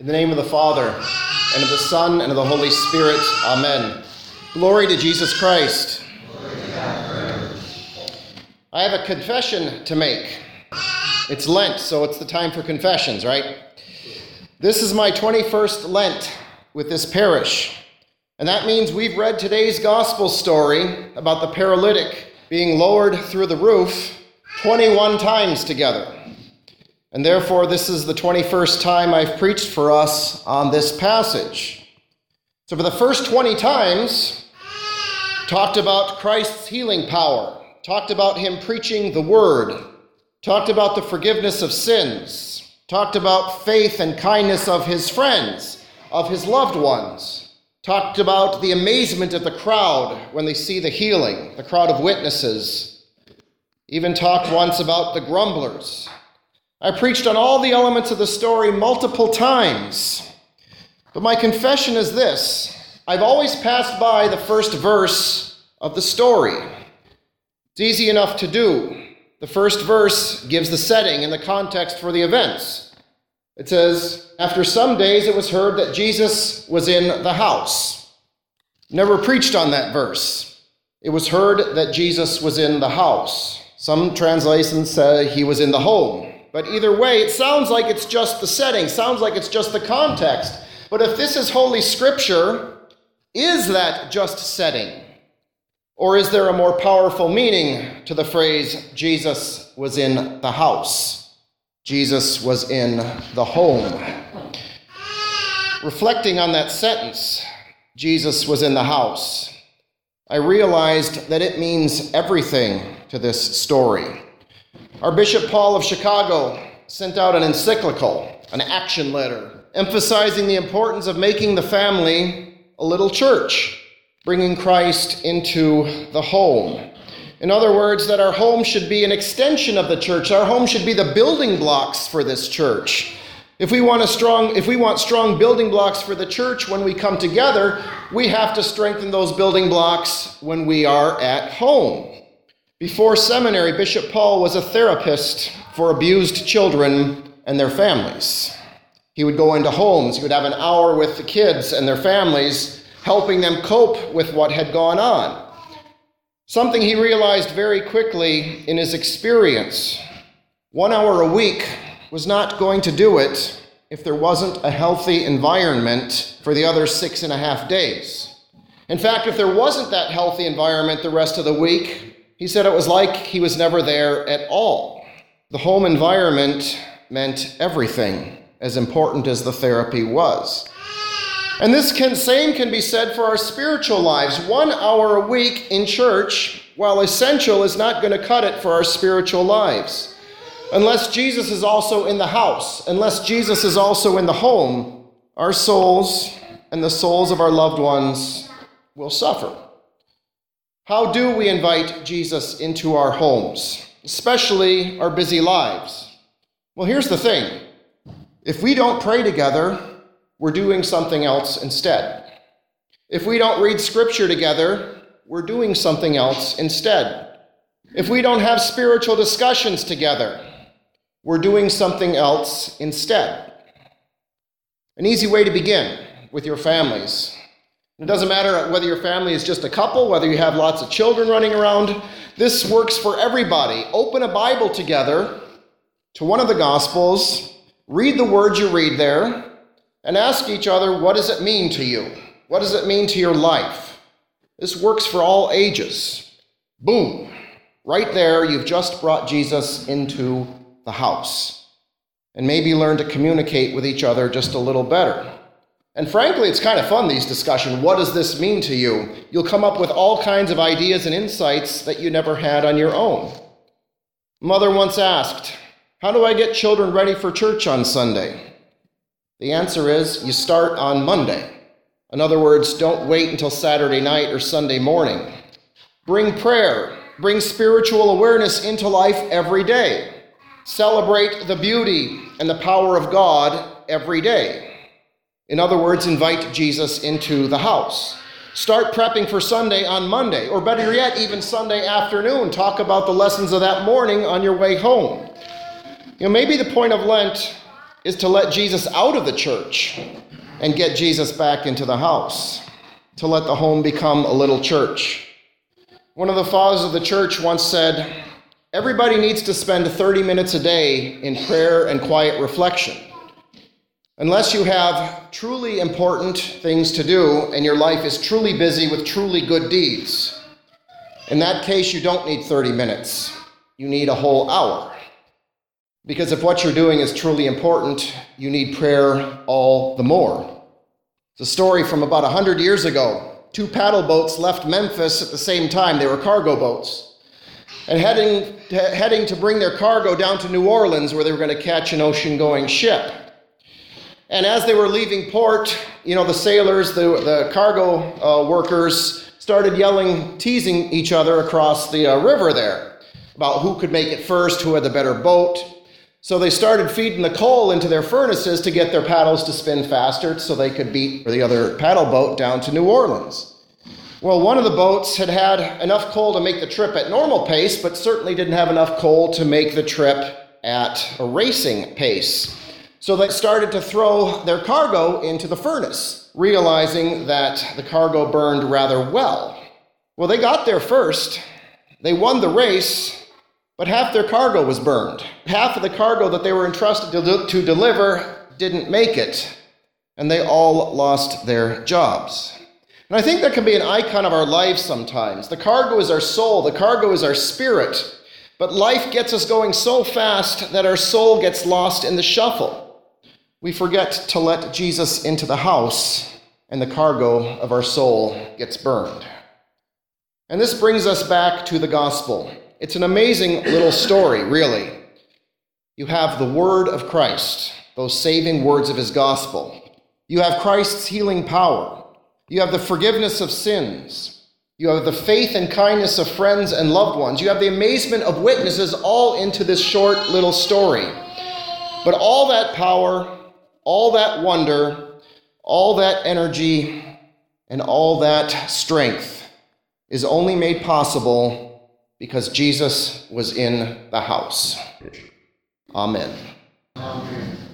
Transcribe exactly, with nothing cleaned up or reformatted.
In the name of the Father, and of the Son, and of the Holy Spirit. Amen. Glory to Jesus Christ. I have a confession to make. It's Lent, so it's the time for confessions, right? This is my twenty-first Lent with this parish. And that means we've read today's gospel story about the paralytic being lowered through the roof twenty-one times together. And therefore, this is the twenty-first time I've preached for us on this passage. So for the first twenty times, talked about Christ's healing power, talked about him preaching the word, talked about the forgiveness of sins, talked about faith and kindness of his friends, of his loved ones, talked about the amazement of the crowd when they see the healing, the crowd of witnesses, even talked once about the grumblers. I preached on all the elements of the story multiple times. But my confession is this: I've always passed by the first verse of the story. It's easy enough to do. The first verse gives the setting and the context for the events. It says, after some days it was heard that Jesus was in the house. Never preached on that verse. It was heard that Jesus was in the house. Some translations say he was in the home. But either way, it sounds like it's just the setting, sounds like it's just the context. But if this is Holy Scripture, is that just setting? Or is there a more powerful meaning to the phrase, Jesus was in the house? Jesus was in the home. Reflecting on that sentence, Jesus was in the house, I realized that it means everything to this story. Our Bishop Paul of Chicago sent out an encyclical, an action letter, emphasizing the importance of making the family a little church, bringing Christ into the home. In other words, that our home should be an extension of the church. Our home should be the building blocks for this church. If we want a strong, if we want strong building blocks for the church when we come together, we have to strengthen those building blocks when we are at home. Before seminary, Bishop Paul was a therapist for abused children and their families. He would go into homes. He would have an hour with the kids and their families, helping them cope with what had gone on. Something he realized very quickly in his experience. One hour a week was not going to do it if there wasn't a healthy environment for the other six and a half days. In fact, if there wasn't that healthy environment the rest of the week, he said it was like he was never there at all. The home environment meant everything, as important as the therapy was. And this can, same can be said for our spiritual lives. One hour a week in church, while essential, is not going to cut it for our spiritual lives. Unless Jesus is also in the house, unless Jesus is also in the home, our souls and the souls of our loved ones will suffer. How do we invite Jesus into our homes, especially our busy lives? Well, here's the thing. If we don't pray together, we're doing something else instead. If we don't read Scripture together, we're doing something else instead. If we don't have spiritual discussions together, we're doing something else instead. An easy way to begin with your families. It doesn't matter whether your family is just a couple, whether you have lots of children running around. This works for everybody. Open a Bible together to one of the Gospels, read the words you read there, and ask each other, what does it mean to you? What does it mean to your life? This works for all ages. Boom. Right there, you've just brought Jesus into the house. And maybe learn to communicate with each other just a little better. And frankly, it's kind of fun, these discussions. What does this mean to you? You'll come up with all kinds of ideas and insights that you never had on your own. Mother once asked, how do I get children ready for church on Sunday? The answer is, you start on Monday. In other words, don't wait until Saturday night or Sunday morning. Bring prayer. Bring spiritual awareness into life every day. Celebrate the beauty and the power of God every day. In other words, invite Jesus into the house. Start prepping for Sunday on Monday, or better yet, even Sunday afternoon. Talk about the lessons of that morning on your way home. You know, maybe the point of Lent is to let Jesus out of the church and get Jesus back into the house, to let the home become a little church. One of the fathers of the church once said, everybody needs to spend thirty minutes a day in prayer and quiet reflection. Unless you have truly important things to do and your life is truly busy with truly good deeds, in that case, you don't need thirty minutes. You need a whole hour. Because if what you're doing is truly important, you need prayer all the more. It's a story from about one hundred years ago. Two paddle boats left Memphis at the same time. They were cargo boats. And heading to, heading to bring their cargo down to New Orleans, where they were going to catch an ocean-going ship. And as they were leaving port, you know, the sailors, the, the cargo uh, workers started yelling, teasing each other across the uh, river there about who could make it first, who had the better boat. So they started feeding the coal into their furnaces to get their paddles to spin faster so they could beat the other paddle boat down to New Orleans. Well, one of the boats had had enough coal to make the trip at normal pace, but certainly didn't have enough coal to make the trip at a racing pace. So they started to throw their cargo into the furnace, realizing that the cargo burned rather well. Well, they got there first. They won the race, but half their cargo was burned. Half of the cargo that they were entrusted to, to deliver didn't make it, and they all lost their jobs. And I think that can be an icon of our lives sometimes. The cargo is our soul. The cargo is our spirit. But life gets us going so fast that our soul gets lost in the shuffle. We forget to let Jesus into the house, and the cargo of our soul gets burned. And this brings us back to the gospel. It's an amazing little story, really. You have the word of Christ, those saving words of his gospel. You have Christ's healing power. You have the forgiveness of sins. You have the faith and kindness of friends and loved ones. You have the amazement of witnesses, all into this short little story. But all that power, all that wonder, all that energy, and all that strength is only made possible because Jesus was in the house. Amen. Amen.